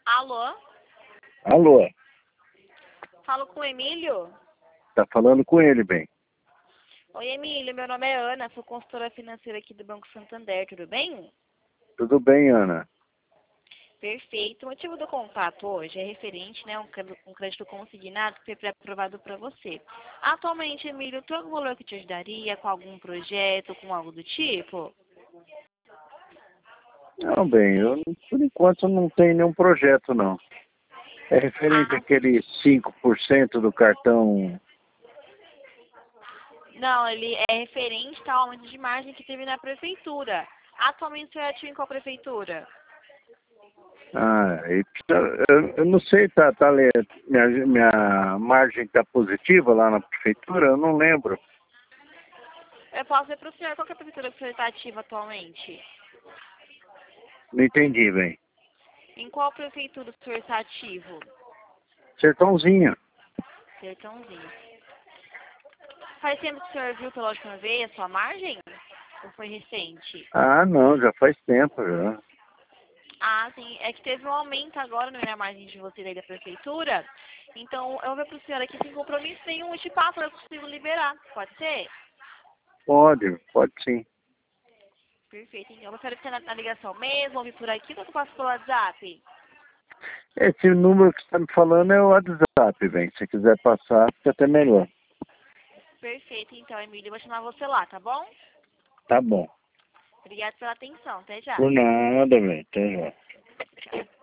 Alô? Alô, Falo com o Emílio? tá falando com ele, bem? Oi, Emílio. Meu nome é Ana, sou consultora financeira aqui do Banco Santander, tudo bem? Tudo bem, Ana? Perfeito. O motivo do contato hoje é referente, né, um crédito consignado que foi pré-aprovado para você. Atualmente, Emílio, tem algum valor que te ajudaria com algum projeto, com algo do tipo? Não, bem, por enquanto não tenho nenhum projeto, não. É referente Ah, àquele 5% do cartão. não, ele é referente ao aumento de margem que teve na prefeitura. Atualmente, você é ativo em qual prefeitura? Eu não sei, minha margem tá positiva lá na prefeitura? Eu não lembro. Eu posso ver para o senhor qual que é a prefeitura que o senhor está ativo atualmente? Não entendi, bem. Em qual prefeitura o senhor está ativo? Sertãozinho. Sertãozinho. Faz tempo que o senhor viu pela última vez a sua margem? Ou foi recente? Ah, não, já faz tempo já. Ah, sim. É que teve um aumento agora na margem de você daí da prefeitura. Então, eu vou ver pro senhor aqui sem compromisso nenhum. Eu te passo, eu consigo liberar. Pode ser? Pode sim. Perfeito. Então, eu prefiro que você na ligação mesmo, ou vir por aqui, ou eu passo pelo WhatsApp? Esse número que você está me falando é o WhatsApp, bem. Se quiser passar, fica até melhor. Perfeito, então, Emílio. Eu vou chamar você lá, tá bom? Tá bom. Obrigada pela atenção. Até já. Por nada, velho. Até já. Tchau.